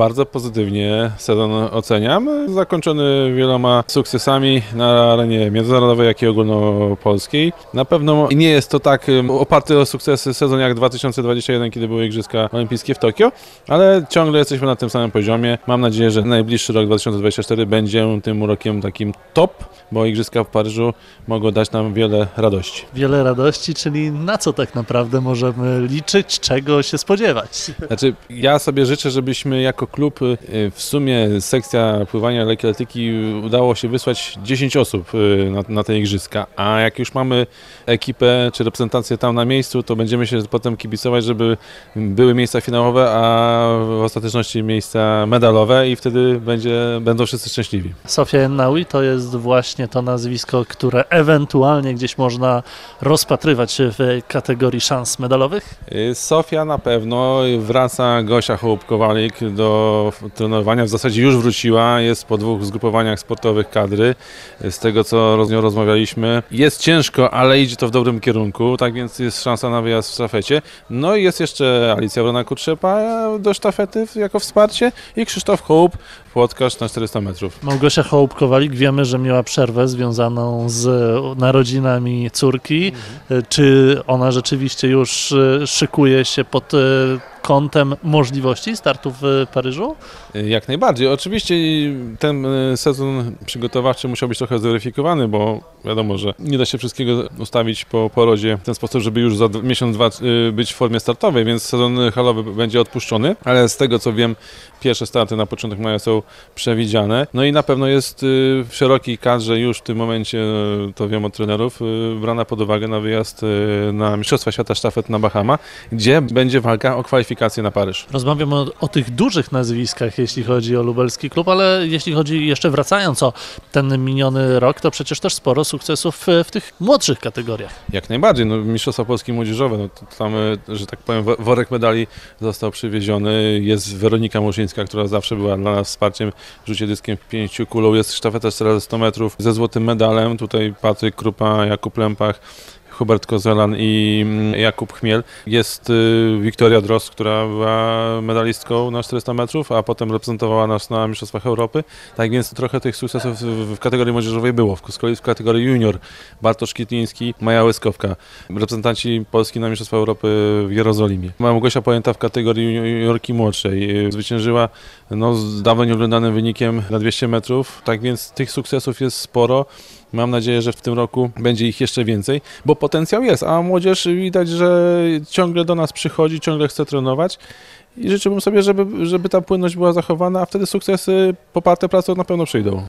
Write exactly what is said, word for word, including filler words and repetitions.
Bardzo pozytywnie sezon oceniam. Zakończony wieloma sukcesami na arenie międzynarodowej, jak i ogólnopolskiej. Na pewno nie jest to tak oparty o sukcesy sezon jak dwa tysiące dwudziesty pierwszy, kiedy były Igrzyska Olimpijskie w Tokio, ale ciągle jesteśmy na tym samym poziomie. Mam nadzieję, że najbliższy rok dwa tysiące dwudziesty czwarty będzie tym rokiem takim top, bo Igrzyska w Paryżu mogą dać nam wiele radości. Wiele radości, czyli na co tak naprawdę możemy liczyć, czego się spodziewać? Znaczy, ja sobie życzę, żebyśmy jako klub, w sumie sekcja pływania lekkiej atletyki, udało się wysłać dziesięć osób na, na te Igrzyska, a jak już mamy ekipę czy reprezentację tam na miejscu, to będziemy się potem kibicować, żeby były miejsca finałowe, a w ostateczności miejsca medalowe i wtedy będzie, będą wszyscy szczęśliwi. Sofia Ennaoui to jest właśnie to nazwisko, które ewentualnie gdzieś można rozpatrywać w kategorii szans medalowych? Sofia na pewno, wraca Gosia Hołub-Kowalik do trenowania, w zasadzie już wróciła, jest po dwóch zgrupowaniach sportowych kadry, z tego co z nią rozmawialiśmy. Jest ciężko, ale idzie to w dobrym kierunku, tak więc jest szansa na wyjazd w sztafecie. No i jest jeszcze Alicja Wrona-Kutrzepa do sztafety jako wsparcie i Krzysztof Hołub, płotkarz na czterysta metrów. Małgosia Hołub-Kowalik, wiemy, że miała przerwę związaną z narodzinami córki. Mhm. Czy ona rzeczywiście już szykuje się pod kątem możliwości startu w Paryżu? Jak najbardziej. Oczywiście ten sezon przygotowawczy musiał być trochę zweryfikowany, bo wiadomo, że nie da się wszystkiego ustawić po porodzie w ten sposób, żeby już za miesiąc, dwa być w formie startowej, więc sezon halowy będzie odpuszczony, ale z tego co wiem, pierwsze starty na początek maja są przewidziane. No i na pewno jest w szerokiej kadrze już w tym momencie, to wiem od trenerów, brana pod uwagę na wyjazd na Mistrzostwa Świata Sztafet na Bahama, gdzie będzie walka o kwalifikację na Paryż. Rozmawiamy o, o tych dużych nazwiskach, jeśli chodzi o lubelski klub, ale jeśli chodzi, jeszcze wracając o ten miniony rok, to przecież też sporo sukcesów w, w tych młodszych kategoriach. Jak najbardziej. No, Mistrzostwa Polski Młodzieżowe, no, to tam, że tak powiem, worek medali został przywieziony. Jest Weronika Muszyńska, która zawsze była dla nas wsparciem w rzucie dyskiem pięciu kulą. Jest sztafeta czterysta sto metrów ze złotym medalem. Tutaj Patryk Krupa, Jakub Lempach, Hubert Kozelan i Jakub Chmiel. Jest Wiktoria Drost, która była medalistką na czterysta metrów, a potem reprezentowała nas na Mistrzostwach Europy. Tak więc trochę tych sukcesów w kategorii młodzieżowej było. Z kolei w kategorii junior Bartosz Kitliński, Maja Łyskowka. Reprezentanci Polski na Mistrzostwach Europy w Jerozolimie. Małgosia Pojęta w kategorii juniorki młodszej. Zwyciężyła no, z dawno nieoglądanym wynikiem na dwieście metrów. Tak więc tych sukcesów jest sporo. Mam nadzieję, że w tym roku będzie ich jeszcze więcej, bo potencjał jest, a młodzież widać, że ciągle do nas przychodzi, ciągle chce trenować i życzyłbym sobie, żeby, żeby ta płynność była zachowana, a wtedy sukcesy poparte pracą na pewno przyjdą.